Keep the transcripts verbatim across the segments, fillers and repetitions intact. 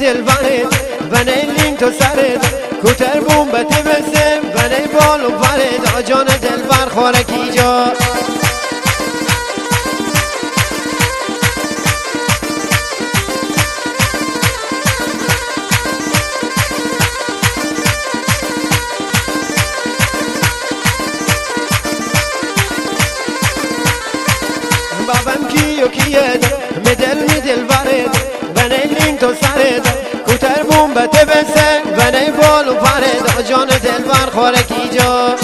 دل برد بنه تو سرد کوتر بومبت بسم بنه بال و برد آجان دل بر خورکی جا بابم کیو کیه مدل مدل برد بنه تو سرد کوتر بومبت بسم بنه بال و برد آجان دل بر خورکی جا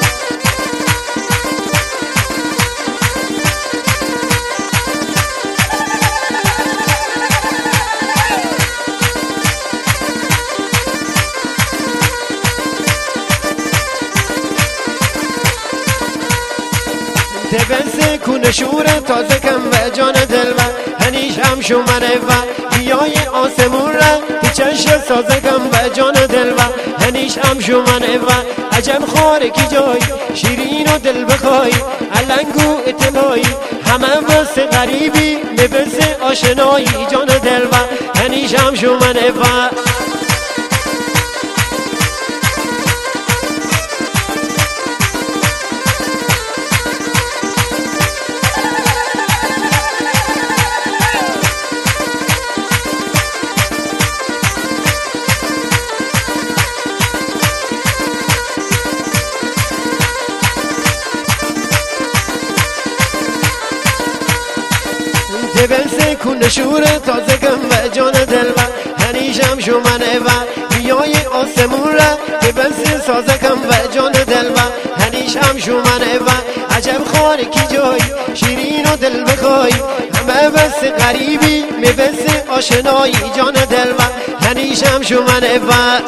تبنسه کن شوره تازه کم و جان دل و هنیش هم شماره و بیای آسمون را پیچش سازه کم و جان دل و هنیش هم شماره و عجب خواره کی جای شیرین و دل بخوای علنگو اطلاعی همه بس غریبی مبس آشنایی جان دل و هنیش هم شماره و تبنسه کن شوره تازه کم و جان دل و هنیشم شمانه و بیای آسمون را تبنسه سازه کم و جان دل و هنیشم شمانه و عجب خواره کی جای شیرین و دل بخوای همه بس غریبی مبس آشنایی جان دل و هنیشم شمانه و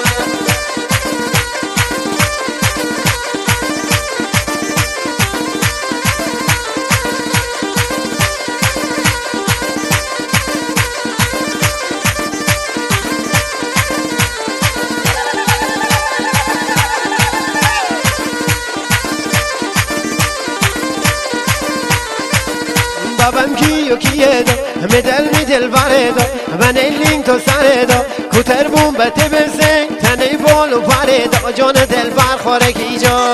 بابم کیو کیه دا مدل مدل بردا من لین تو سردا کوتر بومبت بزن تنه بال و بردا جان دل بر خورکی جا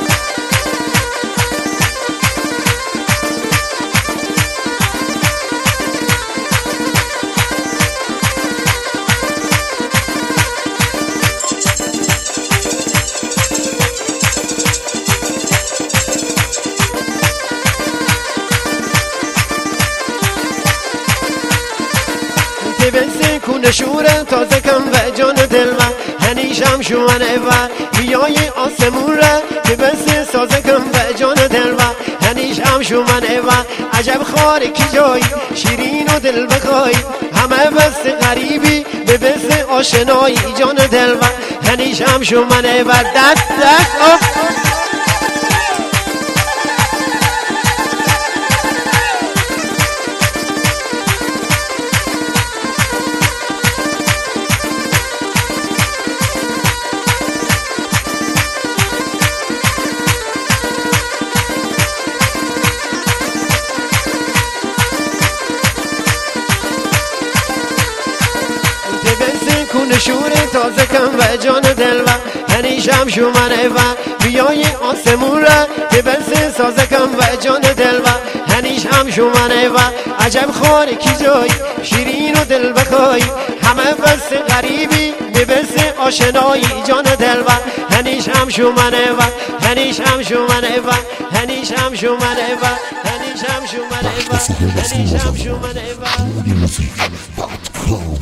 تبنسه کن شوره تازه کم و جان دل و هنیشم شمانه و بیای آسمون را تبنسه سازه کم و جان دل و هنیشم شمانه و عجب خواره کی جای شیرین و دل بخوای همه بس غریبی به بس آشنایی جان دل و هنیشم شمانه و دست دست اف کن شوره تازه کم و جان دل و هنیشم شمانه و بیای آسمون را تبنسه سازه کم و جان دل و هنیشم شمانه و عجب خواره کی جای شیرین و دل بخوای همه بس غریبی بس آشنایی جان دل و هنیشم شمانه و هنیشم شمانه و هنیشم شمانه و هنیشم شمانه و هنیشم شمانه و